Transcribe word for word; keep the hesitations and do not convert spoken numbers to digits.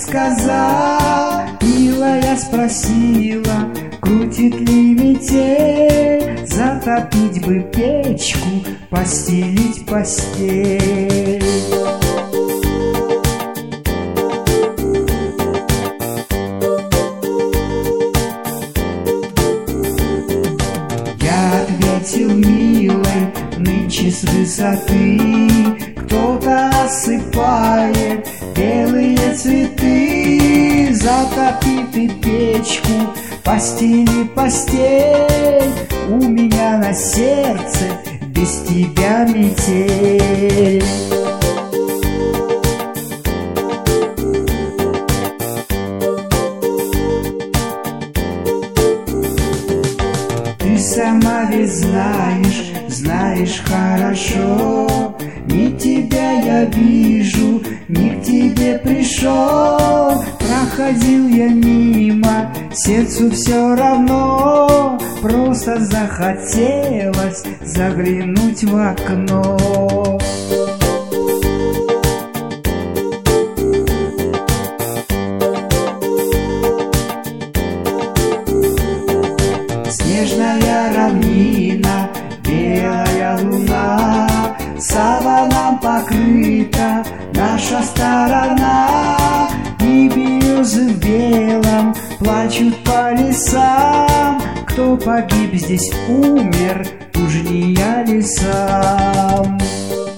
сказал, милая спросила, крутит ли метель, затопить бы печку, постелить постель. Я ответил, милой, нынче с высоты кто-то осыпает белые цветы. Затопи ты печку, постели постель, у меня на сердце без тебя метель. Ты сама ведь знаешь, знаешь хорошо, не тебя я вижу, не к тебе пришел. Проходил я мимо, сердцу все равно, просто захотелось заглянуть в окно. Снежная равнина, белая луна, саваном покрыта наша сторона. И березы в белом плачут по лесам, кто погиб здесь умер, уж не я ли сам.